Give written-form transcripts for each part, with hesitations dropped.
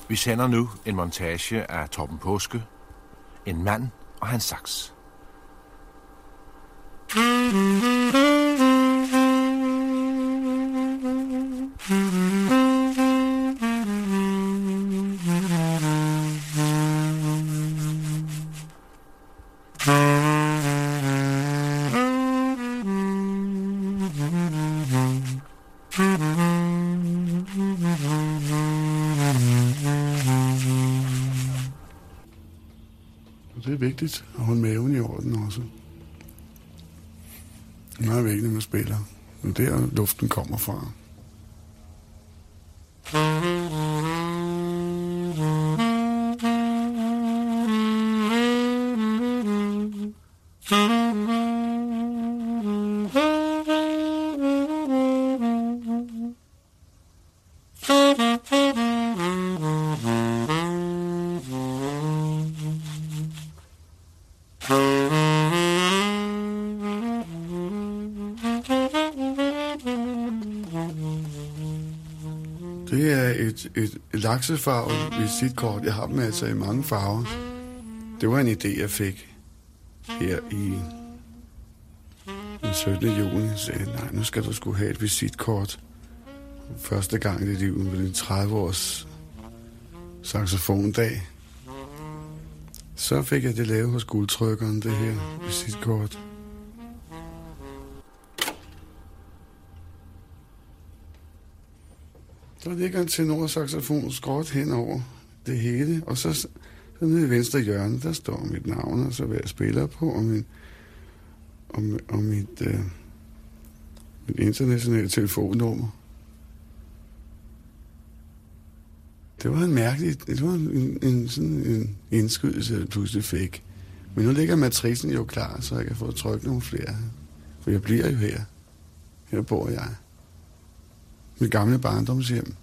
Vi sender nu en montage af Torben Paaske, en mand og hans saks. Det er vigtigt at holde maven i orden også. Det er meget vigtigt, når man spiller. Det er der, luften kommer fra. Det er et laksefarvet visitkort. Jeg har dem altså i mange farver. Det var en idé, jeg fik her i den 17. juni. Jeg sagde, nej, nu skal du sgu have et visitkort. Første gang i dit liv med din 30 års saxofondag. Så fik jeg det lavet hos guldtrykkeren, det her visitkort. Der ligger en tenorsaxofon skråt hen over det hele, og så nede i venstre hjørne, der står mit navn, og så hvad jeg spiller på, og mit internationale telefonnummer. Det var en indskydelse, jeg pludselig fik. Men nu ligger matricen jo klar, så jeg kan få trykt nogle flere. For jeg bliver jo her. Her bor jeg. Mit gamle barndomshjem.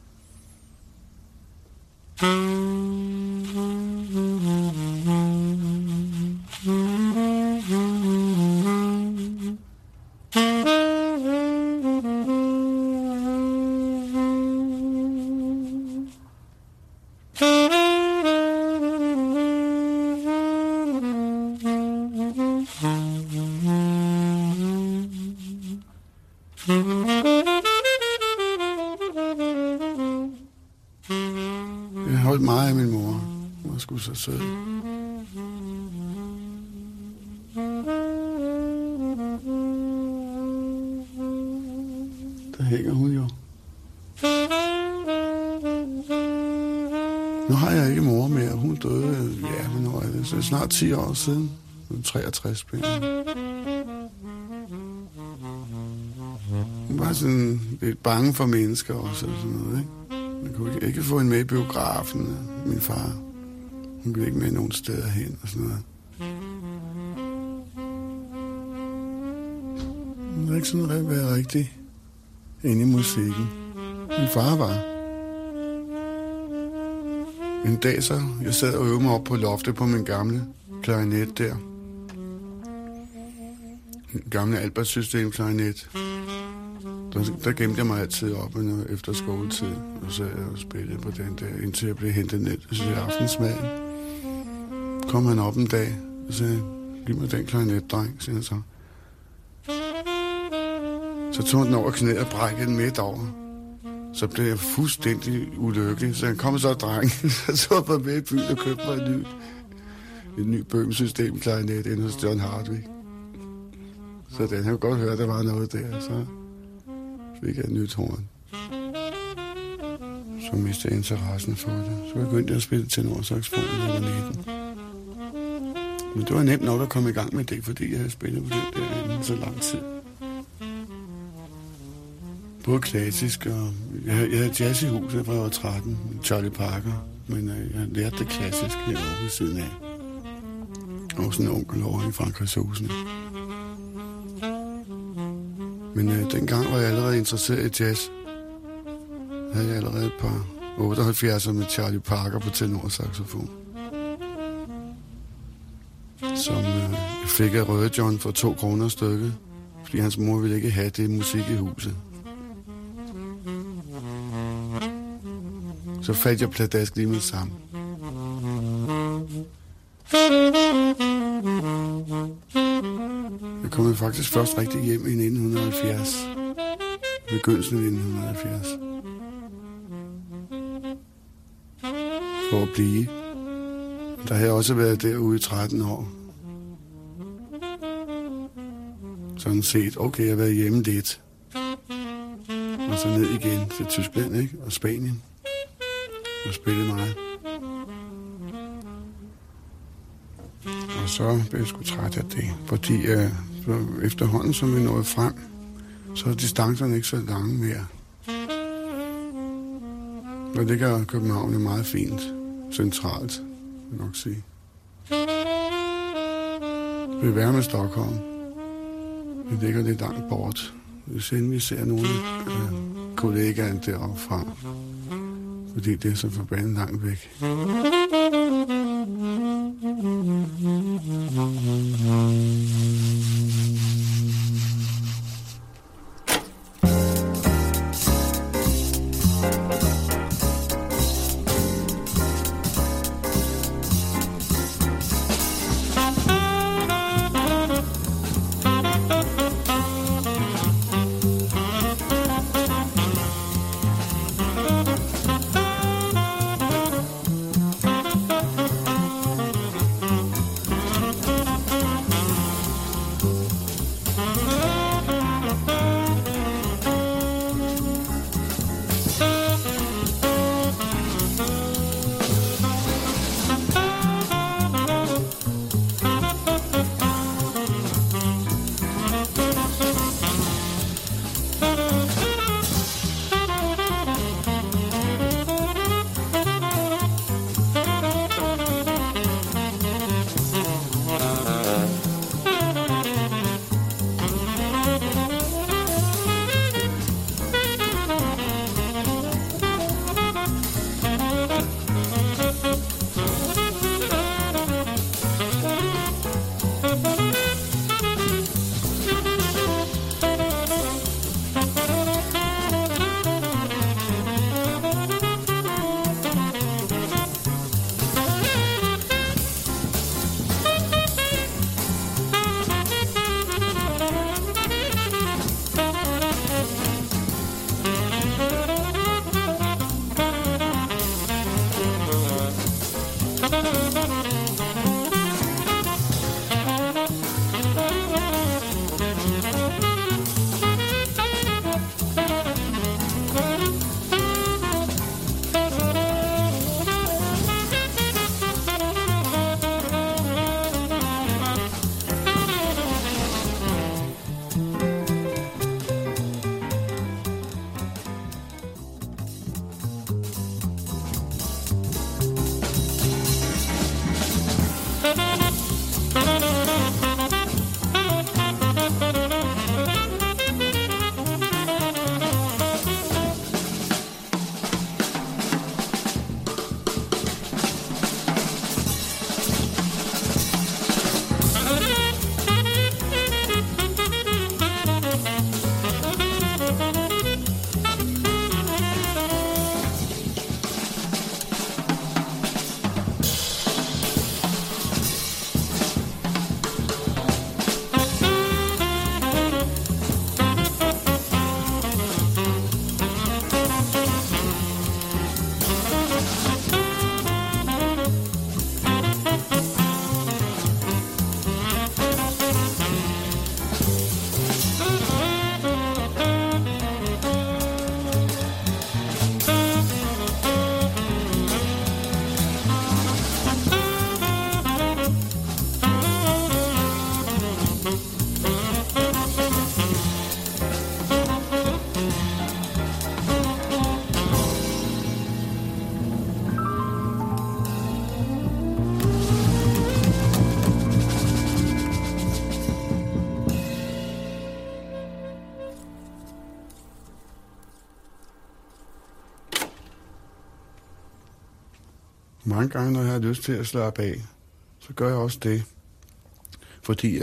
Jeg holdt meget af min mor. Hun var sgu så sød. Der hænger hun jo. Nu har jeg ikke mor mere. Hun døde, ja, hvornår er det? Så snart 10 år siden. 63 spiller. Hun var sådan lidt bange for mennesker også og sådan noget, ikke? Man kunne ikke få hende med i biografen, min far. Hun ville ikke med nogen steder hen og sådan noget. Hun var ikke sådan at være rigtig inde i musikken. Min far var. En dag så, jeg sad og øvede mig op på loftet på min gamle klarinet der. En gamle Albert-system klarinet. Der gemte jeg mig altid op efter skoletid, og så jeg spillede på den der, indtil jeg blev hentet ned til aftensmaden. Kom han op en dag og sagde, giv mig den klarinetdreng, siger han så. Så tog han den over knæet og brækkede den midt over. Så blev jeg fuldstændig ulykkelig, så han kom så drengen, og så var med i byen og købte mig et ny Böhm-system klarinet inde hos John Hardwick. Så den havde godt hørt, der var noget der, så fik jeg et nyt horn. Så mistede jeg interessen for det. Så begyndte jeg at spille tenorsaxofon, da jeg var 19. Men det var nemt nok at komme i gang med det, fordi jeg havde spillet på det der inden så lang tid. Både klassisk og... Jeg havde jazz i huset, fra jeg var 13, Charlie Parker. Men jeg lærte det klassisk herovre ved siden af. Og sådan en onkel over i Frankrigshusen. Men dengang var jeg allerede interesseret i jazz. Jeg havde allerede et par 78'er med Charlie Parker på tenorsaxofon. Som jeg fik af Røde John for 2 kroner stykket, fordi hans mor ville ikke have det musik i huset. Så faldt jeg pladask lige med sammen. Jeg kom faktisk først rigtig hjem i 1970. Begyndelsen af 1970. For at blive. Der har jeg også været derude i 13 år. Sådan set, okay, jeg har været hjemme lidt. Og så ned igen til Tyskland, ikke? Og Spanien. Og spillet meget. Og så blev jeg sgu træt af det. Fordi efterhånden, som vi nåede frem, så er distancerne ikke så lange mere. Og det gør København er meget fint. Centralt, vil jeg nok sige. Vi vil være med Stockholm. Vi ligger lidt langt bort. Hvis vi ser nogle kollegaer deroppe fra. Fordi det er så forbandet langt væk. Mange gange, når jeg har lyst til at slappe af, så gør jeg også det. Fordi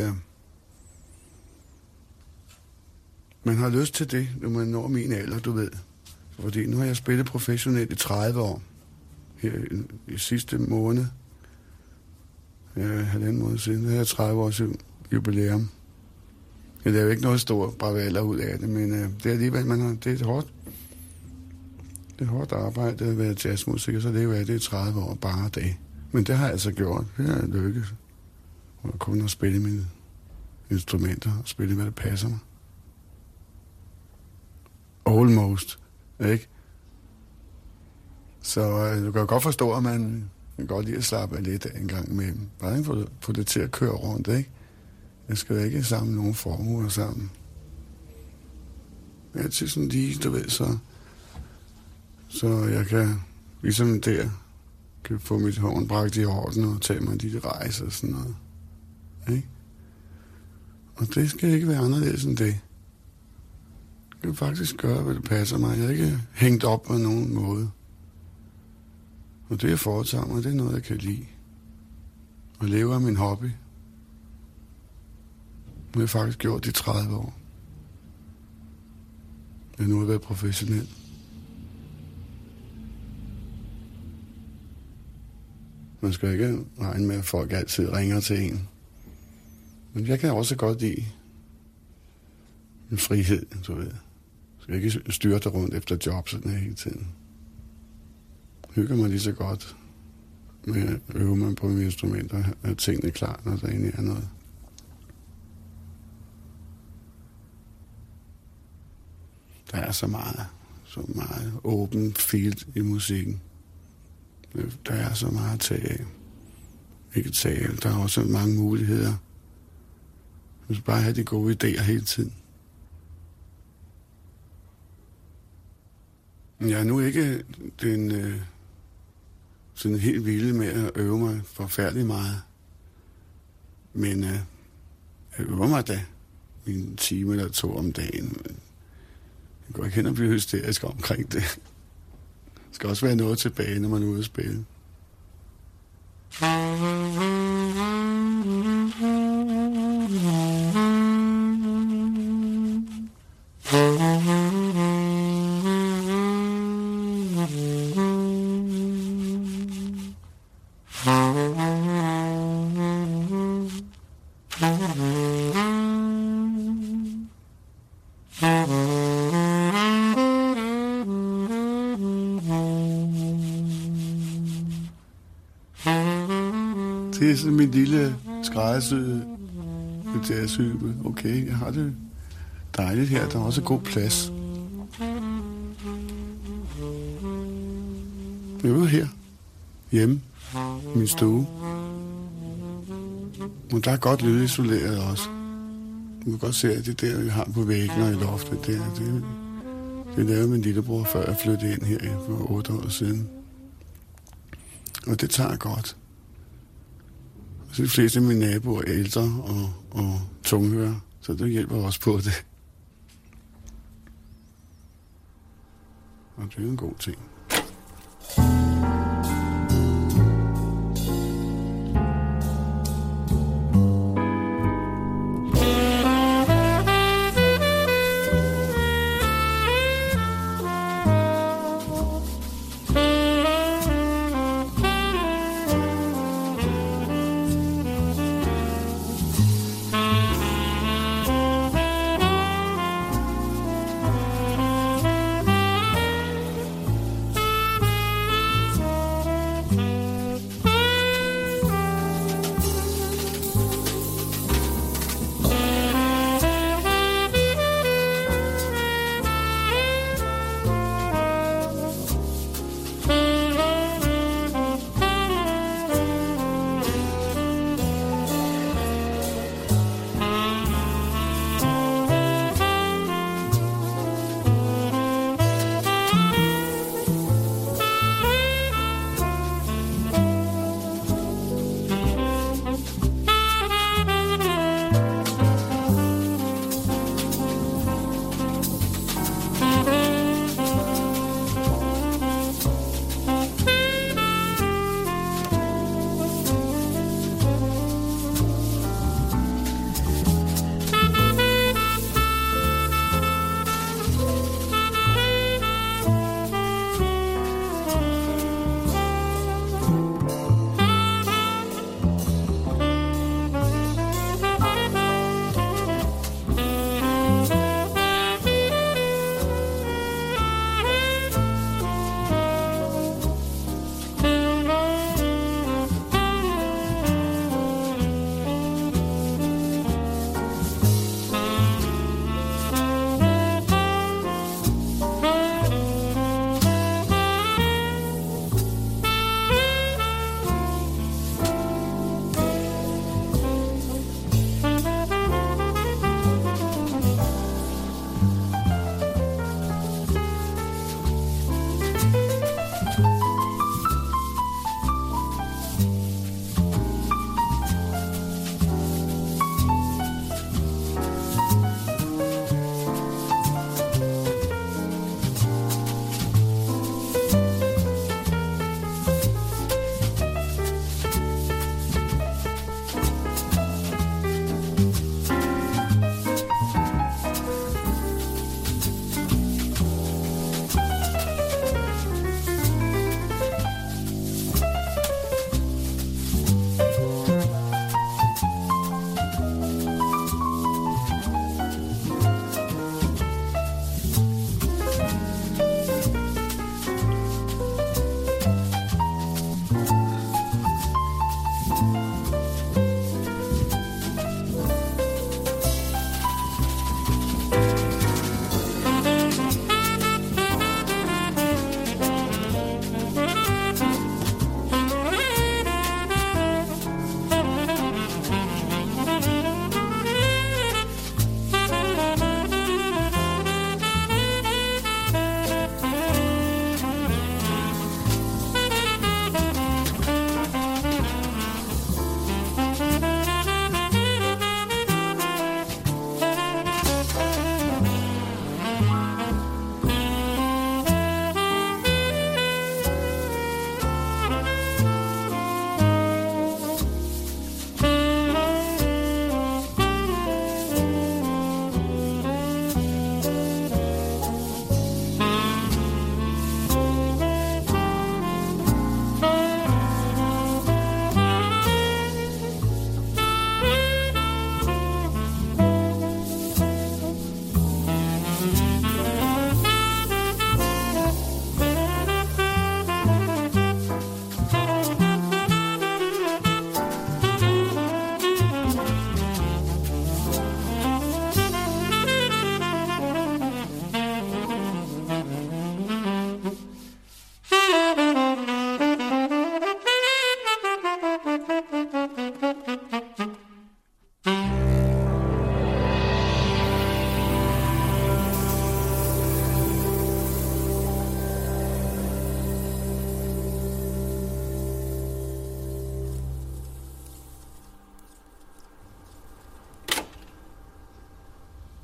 man har lyst til det, når man når min alder, du ved. Fordi nu har jeg spillet professionelt i 30 år. her i sidste måned. Halvanden måned siden. Det havde 30 års jubilæum. Ja, det er jo ikke noget stort bravaller ud af det, men det er alligevel, det er hårdt. Det er hårdt arbejde at være jazzmusiker, så det er jo det er 30 år bare det. Men det har jeg altså gjort. Det har jeg lykkes. Og kun at spille mine instrumenter og spille, hvad der passer mig. Almost, ikke? Så du kan godt forstå, at man kan godt lide at slappe af lidt af en gang imellem. Bare ikke få det til at køre rundt, ikke? Jeg skal ikke samle nogen formuer sammen. Altid sådan lige, du ved, så jeg kan, ligesom der, kan få mit horn bragt i orden og tage mig de rejser og sådan noget. Ikke? Og det skal ikke være anderledes end det. Jeg kan faktisk gøre, hvad det passer mig. Jeg er ikke hængt op på nogen måde. Og det, jeg foretager mig, det er noget, jeg kan lide. Og leve af min hobby. Det har jeg faktisk gjort i 30 år. Jeg nu har været professionel. Man skal ikke regne med, at folk altid ringer til en. Men jeg kan også godt lide en frihed, du ved. Jeg skal ikke styre dig rundt efter job sådan her hele tiden. Hygger mig lige så godt med at øve mig på mine instrumenter og have tingene klar, når der egentlig er noget. Der er så meget åben field i musikken. Der er så meget at tage af. Ikke tage af. Der er også mange muligheder. Man skal bare have de gode idéer hele tiden. Jeg er nu ikke sådan helt vild med at øve mig forfærdeligt meget. Men jeg øver mig da en time eller 2 om dagen. Jeg går ikke hen og bliver hysterisk omkring det. Der skal også være noget tilbage, når man er ude at spille. Det er sådan min lille skræddersyede jazzhybe. Okay, jeg har det dejligt her. Der er også god plads. Jeg er her. Hjemme. I min stue. Men der er godt lydisoleret også. Du kan godt se, at det der, jeg har på væggen og i loftet, det lavede min lillebror, før jeg flyttede ind her for 8 år siden. Og det tager godt. Så de fleste af mine naboer er ældre og tunghører, så det hjælper også på det. Og det er en god ting.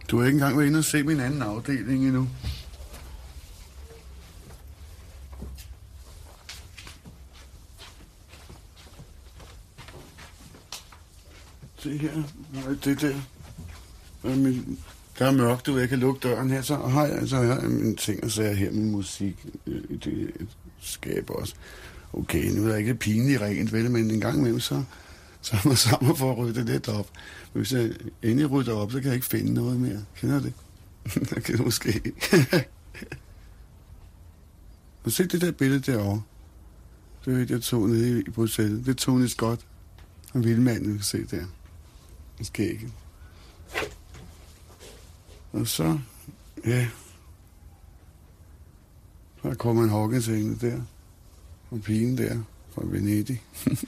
Du har ikke engang været inde og se min anden afdeling endnu. Se her. Nej, det der. Der er mørkt, du ved, jeg kan lukke døren her. Så har jeg mine ting, og så er her min musik. Det skab også. Okay, nu er der ikke pinligt rent, vel, men en gang imellem, så er man sammen for at rydde lidt op. Men hvis jeg endelig rydder op, så kan jeg ikke finde noget mere. Kender det? Det kan du måske. Og se det der billede derovre. Det ved jeg tog nede i Bruxelles. Det tog Tony Scott. En vildmand, du kan se der. Det skal ikke. Og så, ja. Så kommer en Hawkins-engel der. Og pigen der fra Venedig.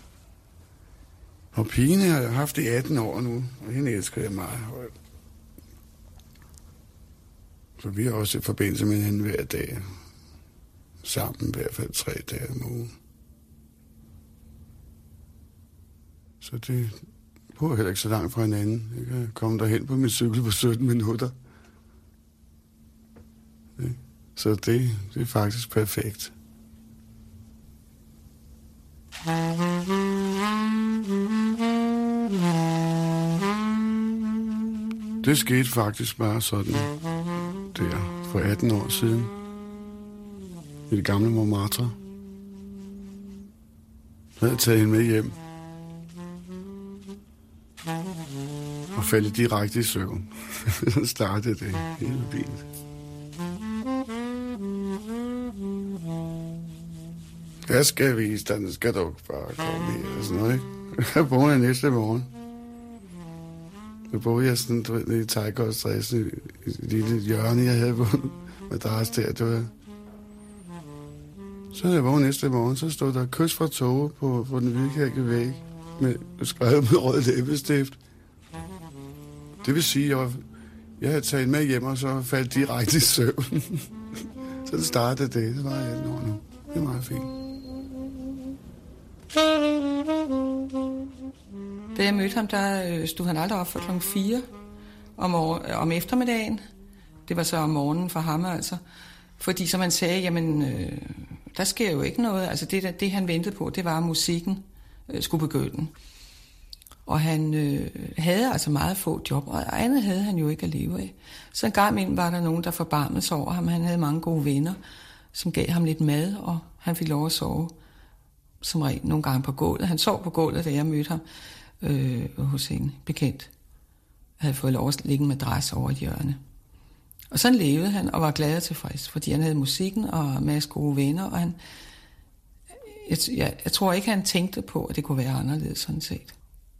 Og pigen har jeg haft i 18 år nu, og hende elsker jeg meget højt. Så vi har også i forbindelse med hende hver dag. Sammen i hvert fald 3 dage om ugen. Så det bor heller ikke så langt fra hinanden. Jeg kan komme derhen på min cykel på 17 minutter. Så det er faktisk perfekt. Det skete faktisk bare sådan der for 18 år siden. I det gamle Montmartre. Så havde jeg taget hende med hjem. Og faldt direkte i søvn. Så startede det hele fint. Jeg skal vise dig, det skal du bare komme med, og sådan noget, ikke? Jeg boede jeg næste morgen. Så boede jeg sådan, du ved, i Tejgaardstræs, i et lille hjørne, jeg havde på madras der, du ved. Så jeg vågnede næste morgen, så stod der kys fra Tove på den hvidkække væg, med skrevet med rød læbestift. Det vil sige, at jeg havde taget med hjem, og så faldt direkte i søvn. Så det startede det. Det var 18 år nu. Det er meget fint. Da jeg mødte ham, der stod han aldrig op for klokken 4 om eftermiddagen. Det var så om morgenen for ham, altså. Fordi som han sagde, jamen, der sker jo ikke noget. Altså det han ventede på, det var, at musikken skulle begynde. Og han havde altså meget få job, og andet havde han jo ikke at leve af. Så en gang imellem var der nogen, der forbarmede sig over ham. Han havde mange gode venner, som gav ham lidt mad, og han fik lov at sove som regel nogle gange på gulvet. Han sov på gulvet, da jeg mødte ham hos en bekendt. Han havde fået lov at ligge en madras over et hjørne. Og sådan levede han og var glad og tilfreds, fordi han havde musikken og en masse gode venner, og jeg tror ikke, han tænkte på, at det kunne være anderledes sådan set.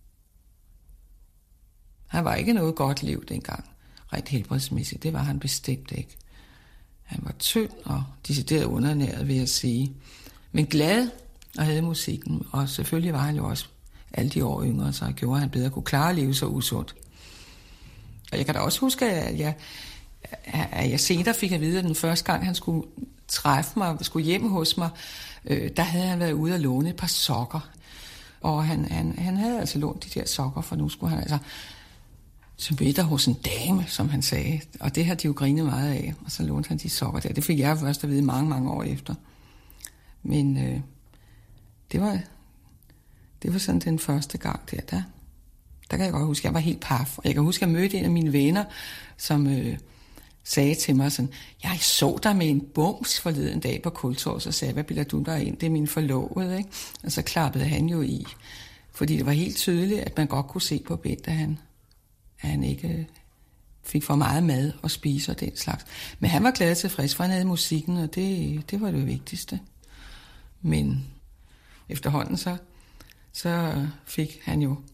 Han var ikke noget godt liv dengang, rent helbredsmæssigt. Det var han bestemt ikke. Han var tynd og decideret undernæret, vil jeg sige. Men glad og havde musikken, og selvfølgelig var han jo også alle de år yngre, så gjorde han bedre at kunne klare at leve så usundt. Og jeg kan da også huske, at jeg senere fik at vide, at den første gang, han skulle træffe mig og skulle hjem hos mig, der havde han været ude og låne et par sokker. Og han havde altså lånt de der sokker, for nu skulle han altså til middag hos en dame, som han sagde. Og det har de jo grinet meget af, og så lånte han de sokker der. Det fik jeg først at vide mange, mange år efter. Men det var sådan den første gang der kan jeg godt huske, at jeg var helt paf. Og jeg kan huske, at jeg mødte en af mine venner, som sagde til mig sådan, jeg så dig med en bums forleden dag på Kultorvet, og sagde, hvad bilder du der ind? Det er min forlovede, ikke? Og så klappede han jo i. Fordi det var helt tydeligt, at man godt kunne se på Bent, at han ikke fik for meget mad og spise og den slags. Men han var glad og tilfreds, for han havde musikken, og det var det vigtigste. Men efterhånden så fik han jo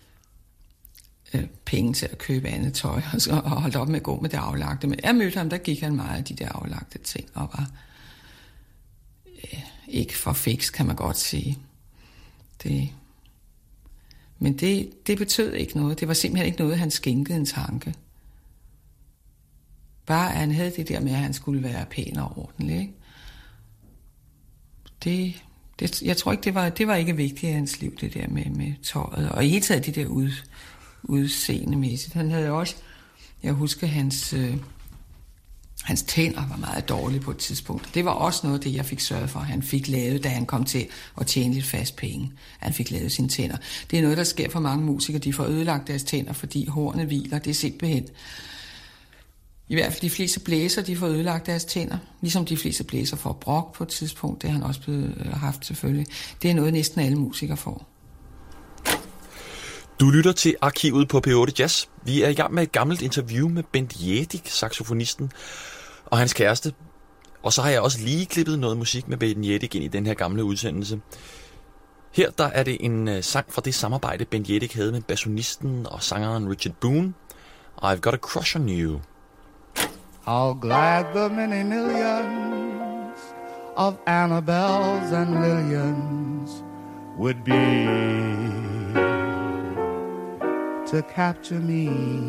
penge til at købe andet tøj, og holdt op med at gå med det aflagte. Men jeg mødte ham, der gik han meget af de der aflagte ting, og var ikke for fiks, kan man godt sige. Men det betød ikke noget. Det var simpelthen ikke noget, han skænkede en tanke. Bare at han havde det der med, at han skulle være pæn og ordentlig, ikke? Jeg tror ikke, det var ikke vigtigt i hans liv, det der med tøjet. Og i hele taget det der udseendemæssigt. Han havde også Jeg husker, hans tænder var meget dårlige på et tidspunkt. Det var også noget af det, jeg fik sørget for, han fik lavet, da han kom til at tjene lidt fast penge. Han fik lavet sine tænder. Det er noget, der sker for mange musikere. De får ødelagt deres tænder, fordi hårene hviler. Det er simpelthen... I hvert fald de fleste blæser, de får ødelagt deres tænder. Ligesom de fleste blæser får brok på et tidspunkt. Det har han også haft selvfølgelig. Det er noget, næsten alle musikere får. Du lytter til Arkivet på P8 Jazz. Vi er i gang med et gammelt interview med Bent Jädig, saxofonisten, og hans kæreste. Og så har jeg også lige klippet noget musik med Bent Jädig ind i den her gamle udsendelse. Her der er det en sang fra det samarbejde, Bent Jädig havde med bassonisten og sangeren Richard Boone. I've Got a Crush on You. How glad the many millions of Annabelles and Lillians would be to capture me.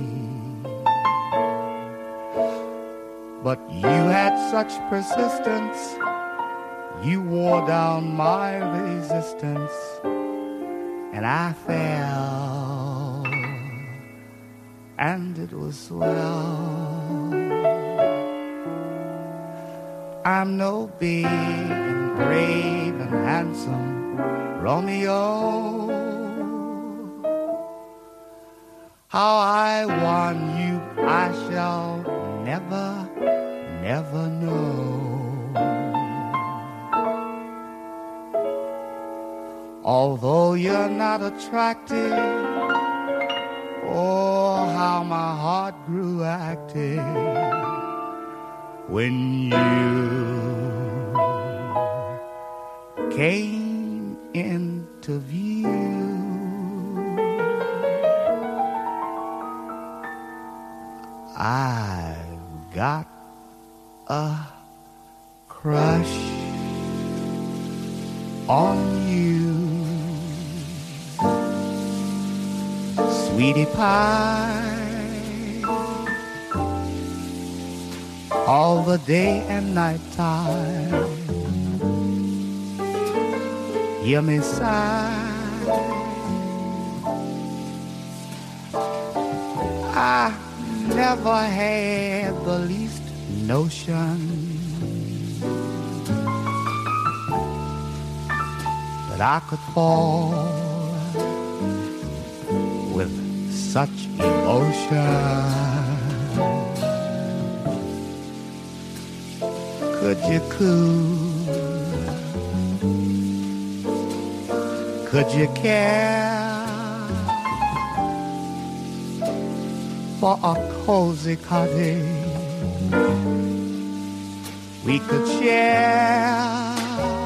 But you had such persistence, you wore down my resistance, and I fell, and it was swell. I'm no big and brave and handsome Romeo. How I won you I shall never, never know. Although you're not attractive, oh, how my heart grew active when you came into view. I've got a crush on you, sweetie pie. All the day and night time, hear me sigh. I never had the least notion that I could fall with such emotion. Could you coo? Could you care for a cozy cottage we could share?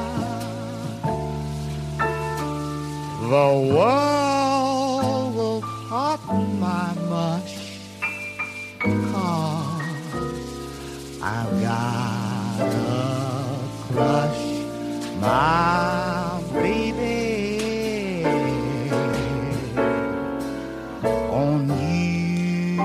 The world will pardon my mush, 'cause I've got a crush, my baby, on you.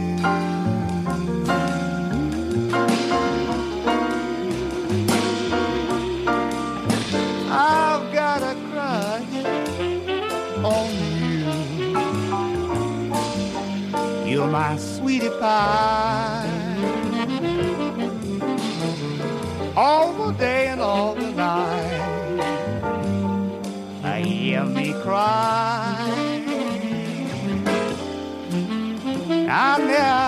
I've got a crush on you. You're my sweetie pie. All the day and all the night, I hear me cry. I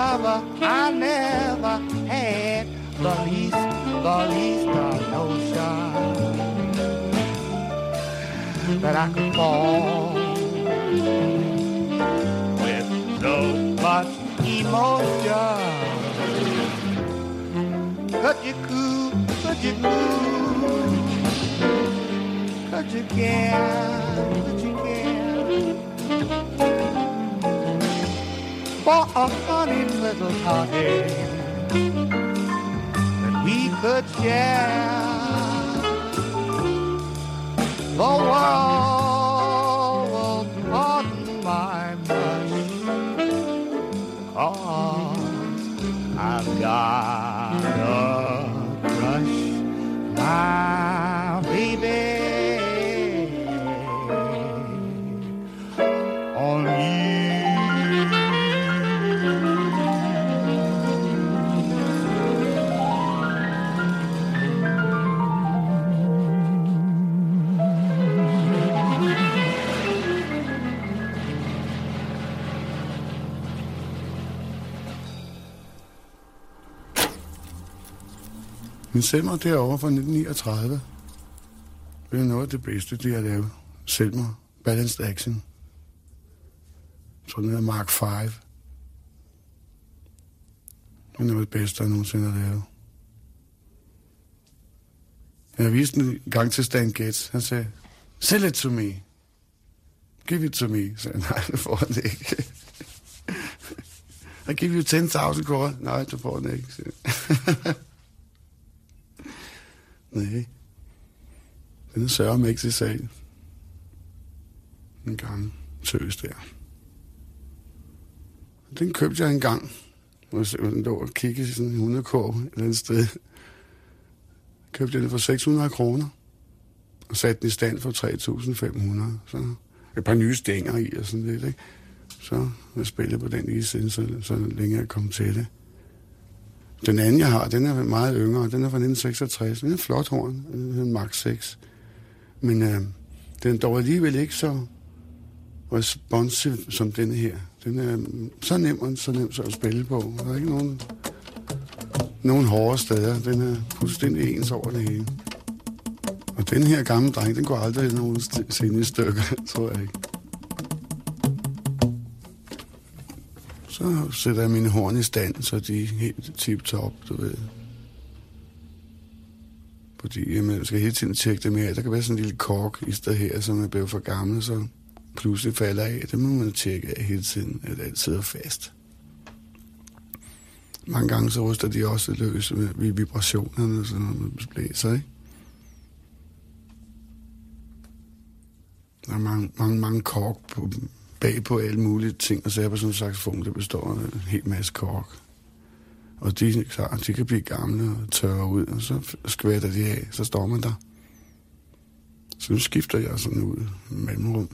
never had the least notion that I could fall with so much emotion. Could you cool? Could you cool? Could you care? Could you care for a funny little cottage that we could share? The world will pardon my mush, 'cause I've got a crush, my baby, on you. Men Selmer derovre fra 1939, det er noget af det bedste, de har lavet. Selmer Balanced Action. Så den hedder Mark 5. Det er noget af det bedste, jeg nogensinde har lavet. Jeg viste den en gang til Stan Getz. Han sagde, sell it to me. Give it to me. Så nej, det får han ikke. I give you 10.000 kroner. Nej, det får han ikke. Nej. Den er sørme ikke til sag. En gang tøs der. Den købte jeg en gang. Den lå og kiggede i sådan en 100 kår et eller andet sted. Købte jeg den for 600 kroner. Og satte den i stand for 3.500. Så et par nye stænger i og sådan lidt, ikke? Så jeg spillede på den lige siden, så længe jeg kom til det. Den anden, jeg har, den er meget yngre. Den er fra 1966. Den er en flot horn. Den hedder Mark 6. Men den er dog alligevel ikke så responsive som denne her. Den er så nem så at spille på. Der er ikke nogen hårde steder. Den er fuldstændig ens over det hele. Og den her gamle dreng, den går aldrig nogen sinde i stykker, tror jeg ikke. Så sætter jeg mine horn i stand, så de er helt tip-top, du ved. Fordi man skal hele tiden tjekke det med. Der kan være sådan en lille kork i stedet her, som er blevet for gammel, så pludselig falder af. Det må man tjekke af hele tiden, at alt sidder fast. Mange gange så ryster de også løs ved vibrationerne, så når man blæser, ikke? Der er mange kork bag på alle mulige ting, og så er på sådan en saxofon, der består af en hel masse kork. Og de kan blive gamle og tørre ud, og så skvætter de af, så står man der. Så nu skifter jeg sådan ud i mellemrum.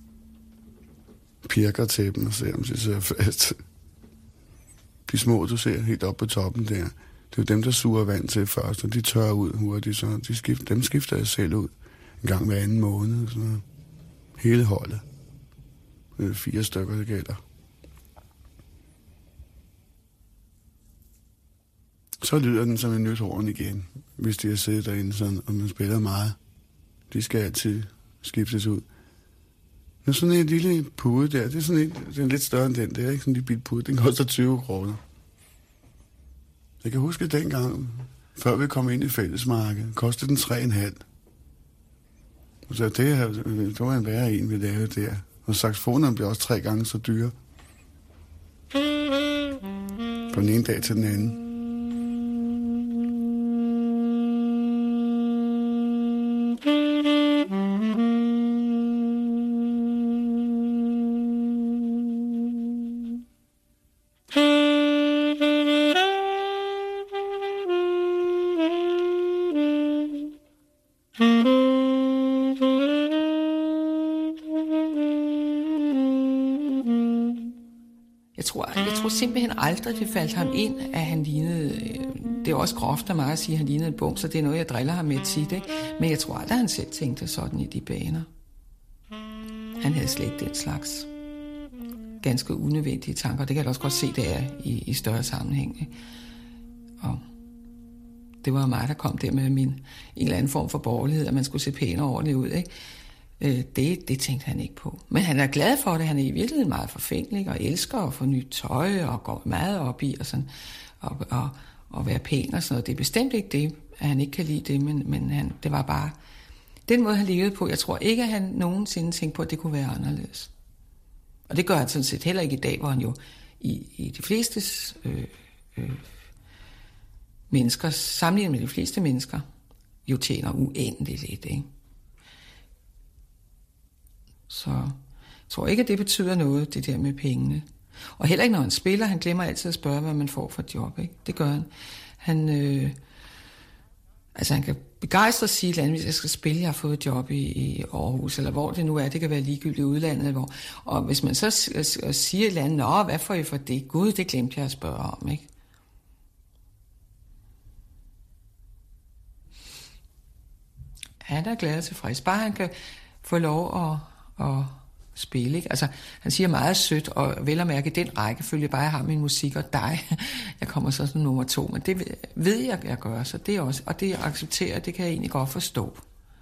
Pirker til dem og ser, om de sidder fast. De små, du ser helt oppe på toppen der, det er jo dem, der suger vand til først, og de tørrer ud hurtigt, så dem skifter jeg selv ud en gang hver anden måned. Så hele holdet. 4 stykker, det gælder. Så lyder den som en nyt horn igen, hvis de har siddet derinde sådan, og man spiller meget. De skal altid skiftes ud. Men sådan en lille pude der, det er sådan en, den er lidt større end den der, ikke? Sådan en lille bit pude, den koster 20 kroner. Jeg kan huske dengang, før vi kom ind i fællesmarkedet, kostede den 3,5. Så det var en værre en, vi lavede der. Og saxofonerne blev også 3 gange så dyre. Fra den ene dag til den anden. Jeg tror simpelthen aldrig, det faldt ham ind, at han lignede... Det er også groft af mig at sige, at han lignede en bum, så det er noget, jeg driller ham med tit, ikke? Men jeg tror aldrig, at han selv tænkte sådan i de baner. Han havde slet ikke den slags ganske unødvendige tanker. Det kan jeg også godt se, det er i større sammenhæng, ikke? Og det var mig, der kom der med en eller anden form for borgerlighed, at man skulle se pænere ordentligt ud, ikke? Det tænkte han ikke på. Men han er glad for det. Han er i virkeligheden meget forfængelig og elsker at få nyt tøj og går meget op i og sådan, og være pæn og sådan noget. Det er bestemt ikke det, at han ikke kan lide det, men det var bare den måde, han levede på. Jeg tror ikke, at han nogensinde tænkte på, at det kunne være anderledes. Og det gør han sådan set heller ikke i dag, hvor han jo i de fleste mennesker, sammenlignet med de fleste mennesker, jo tjener uendeligt lidt, ikke? Så jeg tror ikke, at det betyder noget, det der med pengene. Og heller ikke, når han spiller. Han glemmer altid at spørge, hvad man får for et job, ikke? Det gør han. Han kan begejstre sige, hvis jeg skal spille, jeg har fået et job i Aarhus, eller hvor det nu er. Det kan være ligegyldigt i udlandet. Og hvis man så siger et eller andet, nå, hvad får I for det? Gud, det glemte jeg at spørge om, ikke? Han er glad og tilfreds. Bare han kan få lov at spille, ikke? Altså, han siger meget sødt, og vel at mærke den rækkefølge, bare jeg har min musik og dig. Jeg kommer så som nummer 2, men det ved jeg gør, så det også, og det accepterer, det kan jeg egentlig godt forstå.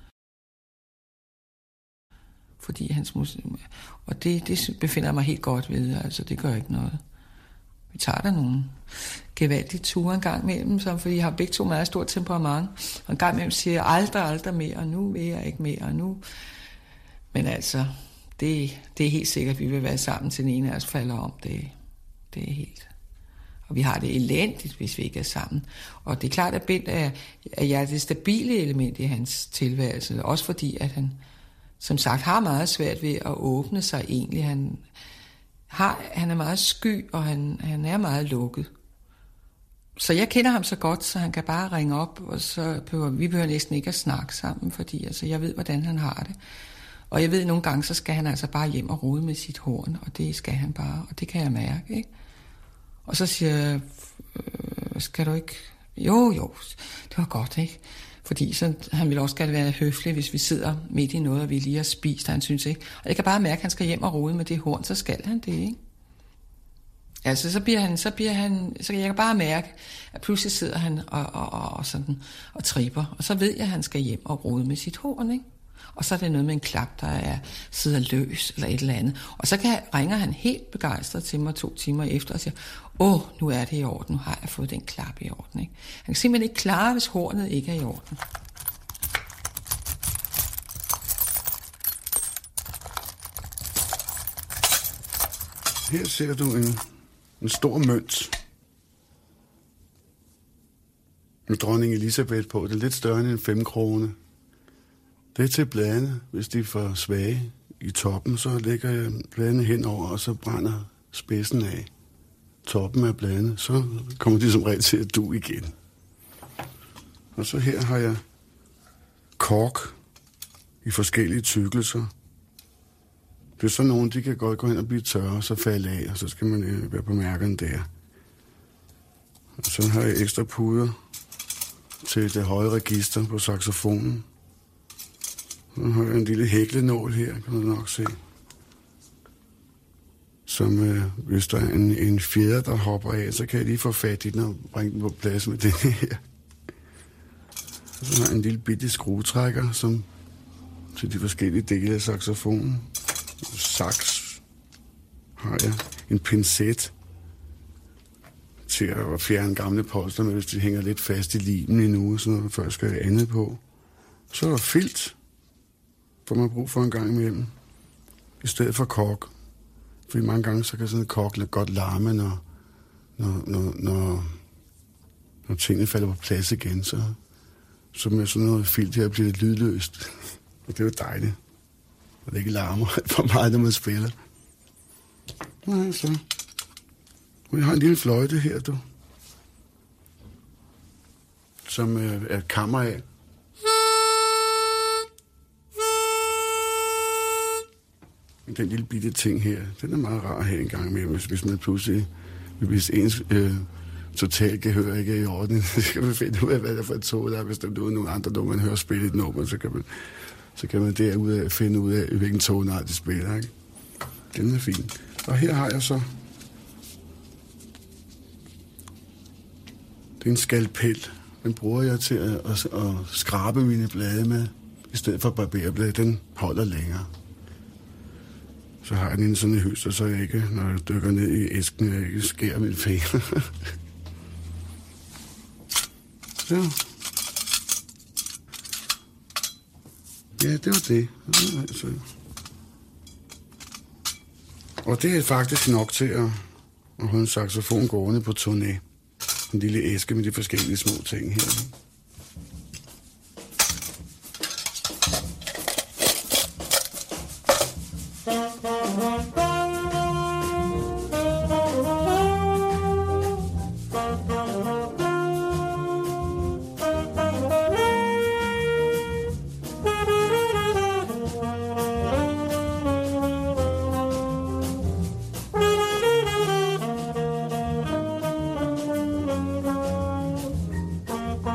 Fordi hans musik, og det befinder jeg mig helt godt ved, altså det gør ikke noget. Vi tager der nogle gevaldige ture en gang imellem, fordi jeg har begge to meget stort temperament, og en gang imellem siger jeg aldrig mere, og nu vil jeg ikke mere, og nu. Men altså, det er helt sikkert, at vi vil være sammen til den ene af os falder om. Det er helt. Og vi har det elendigt, hvis vi ikke er sammen. Og det er klart, at Bent er det stabile element i hans tilværelse, også fordi, at han, som sagt, har meget svært ved at åbne sig egentlig. Han er meget sky, og han er meget lukket. Så jeg kender ham så godt, så han kan bare ringe op, og vi behøver næsten ikke at snakke sammen, fordi altså, jeg ved, hvordan han har det. Og jeg ved, at nogle gange, så skal han altså bare hjem og rode med sit horn, og det skal han bare, og det kan jeg mærke, ikke? Og så siger jeg, skal du ikke? Jo, det var godt, ikke? Fordi så, han vil også gerne være høflig, hvis vi sidder midt i noget, og vi lige har spist, han synes ikke. Og jeg kan bare mærke, at han skal hjem og rode med det horn, så skal han det, ikke? Altså, så jeg kan bare mærke, at pludselig sidder han og sådan og tripper, og så ved jeg, at han skal hjem og rode med sit horn, ikke? Og så er det noget med en klap, der sidder løs eller et eller andet. Og så ringer han helt begejstret til mig 2 timer efter og siger, nu er det i orden, nu har jeg fået den klap i orden, ikke? Han kan simpelthen ikke klare, hvis hornet ikke er i orden. Her ser du en stor mønt med dronning Elisabeth på. Det er lidt større end en 5 krone. Det er til bladene. Hvis de er for svage i toppen, så lægger jeg bladene henover, og så brænder spidsen af toppen af bladene. Så kommer de som regel til at du igen. Og så her har jeg kork i forskellige tykkelser. Det er sådan nogle, de kan godt gå hen og blive tørre, og så falde af, og så skal man være på mærkerne der. Og så har jeg ekstra puder til det høje register på saxofonen. Så har jeg en lille hæklenål her, kan man nok se. Som hvis der er en fjeder, der hopper af, så kan jeg lige få fat i den og bringe den på plads med det her. Og så har jeg en lille bitte skruetrækker, som til de forskellige dele af saxofonen. Sax har jeg en pincet til at fjerne gamle polster med, hvis de hænger lidt fast i limen endnu, så noget, før skal jeg andet på. Så er der filt, får man brug for en gang imellem, i stedet for kork. Fordi mange gange, så kan sådan en kork godt larme, når tingene falder på plads igen, så med sådan noget filt her bliver det lydløst. Og det er jo dejligt. Og det ikke larmer for meget, når man spiller. Nej, så. Jeg har en lille fløjte her, du. Som er et kammer af. Den lille bitte ting her, den er meget rar at have en gang med, hvis man pludselig, hvis ens totalt gehør ikke er i orden, så kan man finde ud af, hvad der er for et tog, der er bestemt ud af nogle andre, når man hører spille et nummer, så kan man derude finde ud af, hvilken tonart de spiller, ikke? Den er fin. Og her har jeg så, det er en skalpel. Den bruger jeg til at skrabe mine blade med, i stedet for barberblade. Den holder længere. Så har jeg den sådan en høster, så jeg ikke, når jeg dykker ned i æsken, jeg ikke skærer mine fingre. Så. Ja, det var det. Altså. Og det er faktisk nok til at holde en saxofon gående på turné. En lille æske med de forskellige små ting her.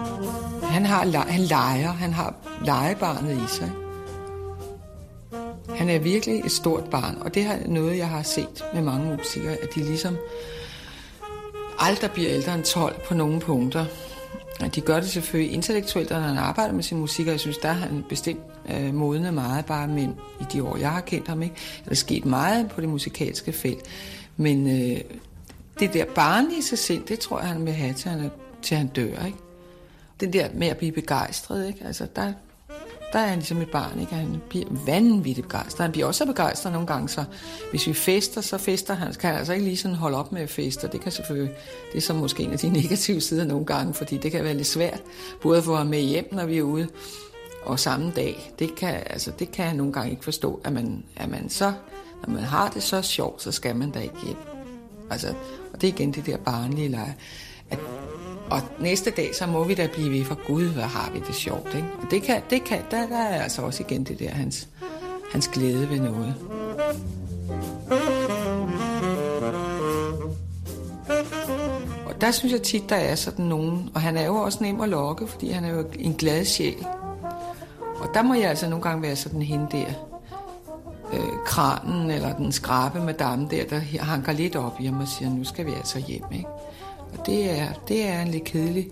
Han leger, han har legebarnet i sig. Han er virkelig et stort barn, og det er noget, jeg har set med mange musikere, at de ligesom aldrig bliver ældre end 12 på nogle punkter. De gør det selvfølgelig intellektuelt, når han arbejder med sin musik, og jeg synes, der har han bestemt modnet meget, bare men i de år, jeg har kendt ham. Ikke? Der er sket meget på det musikalske felt, men det der barnlige sig selv, det tror jeg, han vil have, til han dør. Ikke? Den der med at blive begejstret, ikke? Altså, der er han ligesom et barn, ikke? Han bliver vanvittigt begejstret. Han bliver også begejstret nogle gange, så hvis vi fester, så fester han. Kan han altså ikke lige sådan holde op med at feste. Det kan selvfølgelig, det er så måske en af de negative sider nogle gange, fordi det kan være lidt svært, både at få ham med hjem, når vi er ude, og samme dag. Det kan han nogle gange ikke forstå, at man så, når man har det så sjovt, så skal man da ikke hjem. Altså, og det er igen det der barnlige leje. Og næste dag, så må vi da blive ved, for Gud, hvad har vi det sjovt, ikke? Og der er altså også igen det der, hans glæde ved noget. Og der synes jeg tit, der er sådan nogen, og han er jo også nem at lokke, fordi han er jo en glad sjæl. Og der må jeg altså nogle gange være sådan hende der, kranen eller den skrabe madame der hanker lidt op i ham og siger, nu skal vi altså hjem, ikke? Og det er en lidt kedelig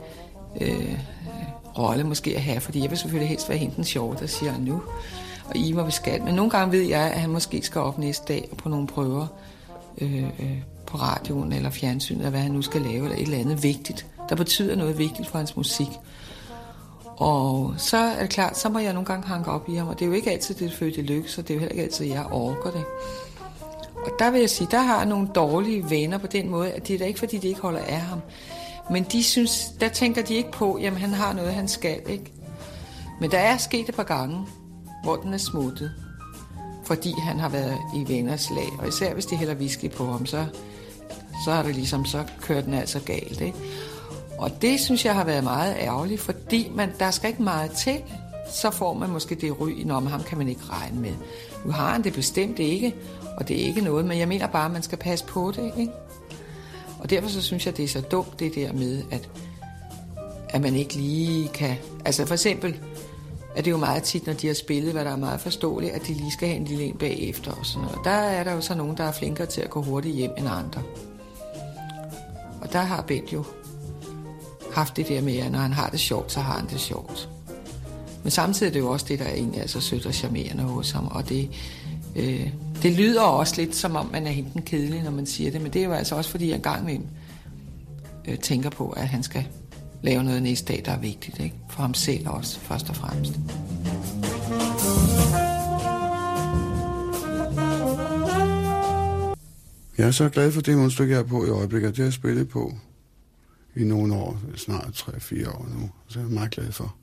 rolle måske at have, fordi jeg vil selvfølgelig helst være hende den sjove, der siger nu, og I må vi skal. Men nogle gange ved jeg, at han måske skal op næste dag på nogle prøver på radioen eller fjernsynet, eller hvad han nu skal lave, eller et eller andet vigtigt, der betyder noget vigtigt for hans musik. Og så er det klart, så må jeg nogle gange hanke op i ham, og det er jo ikke altid, det fødte lykke, så det er jo heller ikke altid, jeg orker det. Og der vil jeg sige, der har jeg nogle dårlige venner på den måde, at det er da ikke, fordi de ikke holder af ham. Men de synes, der tænker de ikke på, jamen han har noget, han skal, ikke? Men der er sket et par gange, hvor den er smuttet, fordi han har været i venners lag. Og især hvis de hælder whisky på ham, så er det ligesom, så kører den altså galt, ikke? Og det synes jeg har været meget ærgerligt, fordi der skal ikke meget til, så får man måske det ry, når ham kan man ikke regne med. Nu har han det bestemt ikke, og det er ikke noget, men jeg mener bare, at man skal passe på det, ikke? Og derfor så synes jeg, det er så dumt, det der med, at man ikke lige kan... Altså for eksempel er det jo meget tit, når de har spillet, hvad der er meget forståeligt, at de lige skal have en lille en bagefter og sådan noget. Der er der jo så nogen, der er flinkere til at gå hurtigt hjem end andre. Og der har Bent jo haft det der med, at når han har det sjovt, så har han det sjovt. Men samtidig er det jo også det, der egentlig er så sødt og charmerende hos ham, og det lyder også lidt, som om man er henten kedelig, når man siger det, men det er jo altså også, fordi jeg engang med tænker på, at han skal lave noget næste dag, der er vigtigt, ikke? For ham selv også, først og fremmest. Jeg er så glad for det mundstykke, jeg er på i øjeblikket. Det har jeg spillet på i nogle år, snart 3-4 år nu. Så er jeg meget glad for.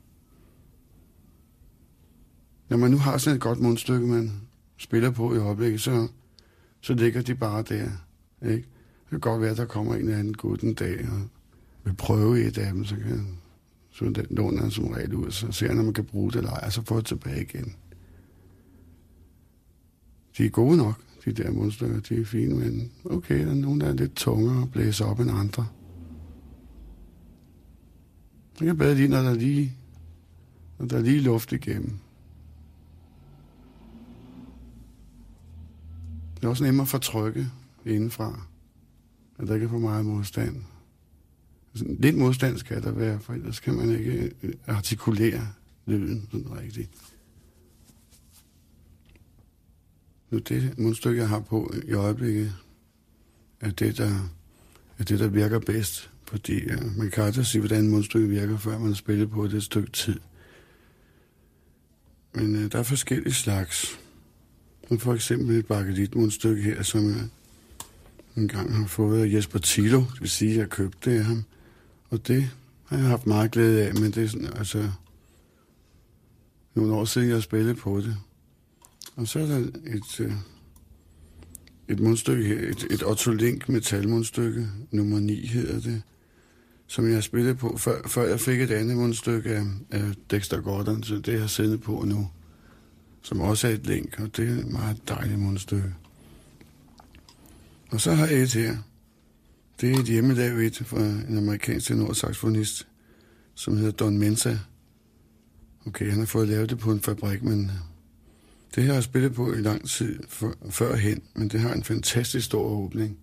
Når man nu har sådan et godt mundstykke, man spiller på i øjeblikket, så ligger de bare der, ikke? Det kan godt være, at der kommer en eller anden god en dag og vil prøve et af dem, så den låner han som regel ud, så ser han, om man kan bruge det eller ej, og så får det tilbage igen. De er gode nok, de der mundstykker, de er fine, men okay, der er nogen, der er lidt tungere og blæser op end andre. Det kan bedre lide, når der er lige luft igennem. Det er også nemmere at fortrykke indenfra, at der ikke er for meget modstand. Lidt modstand skal der være, for ellers kan man ikke artikulere lyden sådan rigtigt. Nu det mundstykke, jeg har på i øjeblikket, er det, der virker bedst. Fordi man kan aldrig sige, hvordan et mundstykke virker, før man har spillet på det et stykke tid. Men der er forskellige slags. For eksempel et bakelit-mundstykke her, som jeg engang har fået af Jesper Tilo. Det vil sige, at jeg købte det af ham. Og det har jeg haft meget glæde af, men det er sådan, altså nogle år siden, jeg har spillet på det. Og så er der et mundstykke her, et Otto Link metalmundstykke, nummer 9 hedder det, som jeg har spillet på, før jeg fik et andet mundstykke af Dexter Gordon, så det har jeg sendt på nu, som også er et Link, og det er et meget dejligt mundstykke. Og så har jeg et her. Det er et hjemmelavet et fra en amerikansk tenorsaxofonist, som hedder Don Mensa. Okay, han har fået lavet det på en fabrik, men Det har jeg spillet på i lang tid førhen, men det har en fantastisk stor åbning.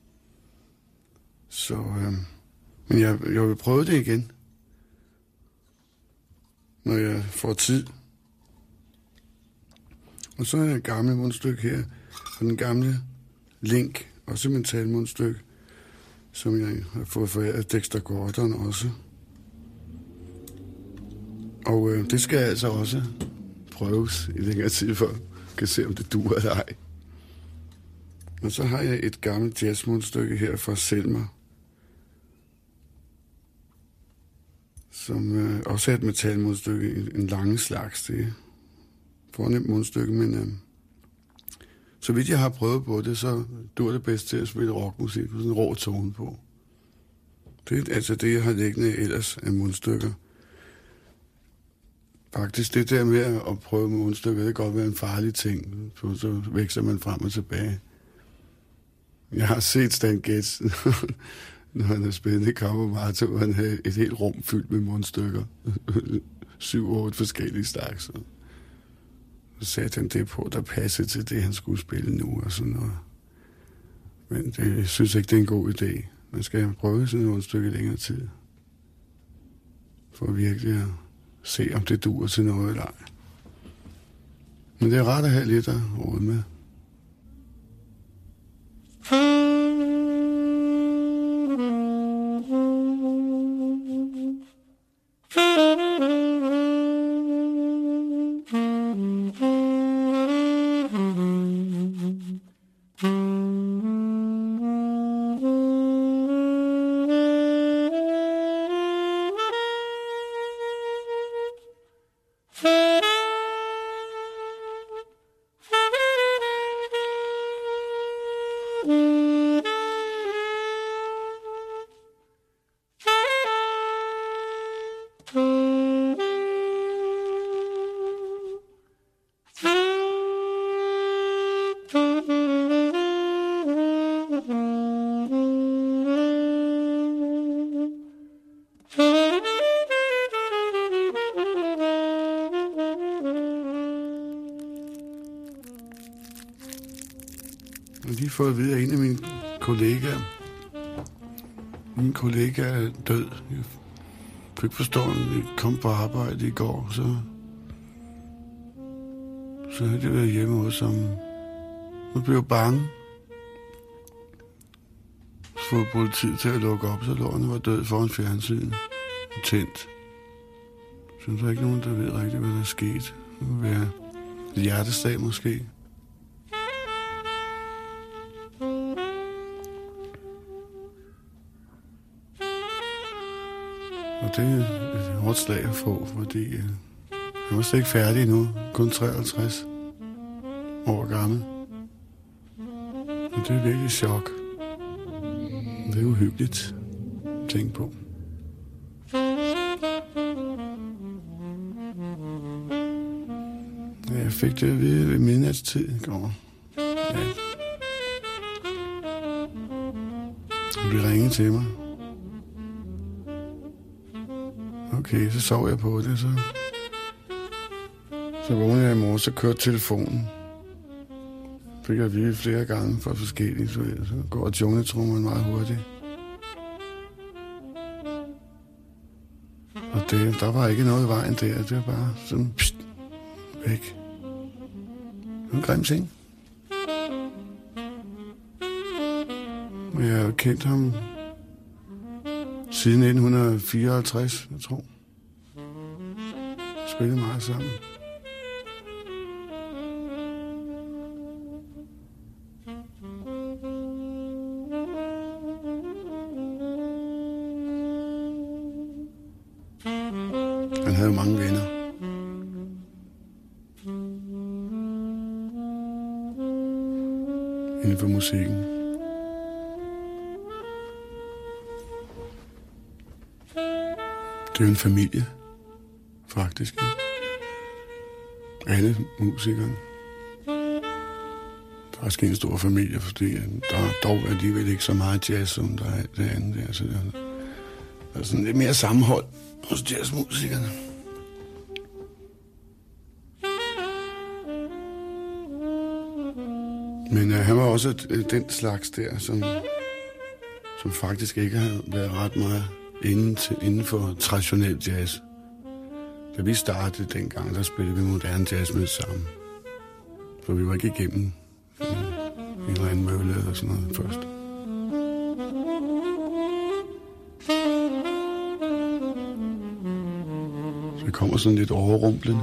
Så, men jeg vil prøve det igen, når jeg får tid. Og så er der et gammelt mundstykke her, og den gamle Link, også et metalmundstykke, som jeg har fået foræret af Dexter Gordon også. Og det skal altså også prøves i længere tid, for at kan se, om det duer eller ej. Og så har jeg et gammelt jazzmundstykke her fra Selmer, som også er et metalmundstykke, en lange slags. Det er fornemt mundstykke, men så vidt jeg har prøvet på det, så dur det bedst til at spille rockmusik på sådan en rå tone på. Det er altså det, jeg har liggende ellers af mundstykker. Faktisk det der med at prøve med mundstykker, det kan godt være en farlig ting, for så vækster man frem og tilbage. Jeg har set Stan Getz, når han har spillet i Kammermarto, og han havde et helt rum fyldt med mundstykker. 7-8 forskellige slags. Så satte han det på, der passede til det, han skulle spille nu og sådan noget. Men det, jeg synes ikke, det er en god idé. Man skal prøve sådan et stykke længere tid. For virkelig at se, om det duer til noget eller ej. Men det er rart at have lidt at råde med. Jeg har lige fået at vide af en af mine kollegaer. Min kollega er død. Jeg fik forstå, at jeg kom på arbejde i går, så havde jeg været hjemme hos ham. Nu blev jeg bange. Så få politiet til at lukke op, så lå han var død foran fjernsynet. Tændt. Så der er ikke nogen, der ved rigtigt, hvad der er sket. Det må være et hjertesdag måske. Og det er et hårdt slag at få, fordi han var slet ikke færdig endnu. Kun 53 år gammel. Og det er virkelig chok. Det er uhyggeligt at tænke på. Ja, jeg fik det at vide ved midnatstid i går. Ja. Han blev ringet til mig. Okay, så sov jeg på det, så vågnede jeg i morgen, så kørte telefonen. Fik jeg at vide flere gange fra forskellige, så går jungletrummeren meget hurtigt. Og der var ikke noget i vejen der, det var bare sådan, pst, væk. En grim ting. Og jeg har kendt ham siden 1954, jeg tror. Spillede meget sammen. Han havde mange venner. Inden for musikken. Det er jo en familie, faktisk. Ikke? Alle musikerne. Det er faktisk en stor familie, fordi der er dog alligevel ikke så meget jazz, som der er det andet der. Så der er sådan lidt mere sammenhold hos jazzmusikerne. Men han var også den slags der, som faktisk ikke har været ret meget inden for traditionel jazz. Da vi startede dengang, der spillede vi moderne jazz med sammen. For vi var ikke igennem en eller anden mølle eller sådan noget først. Så det kommer sådan lidt overrumplende.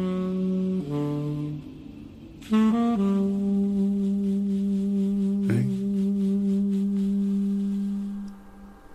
Ikke?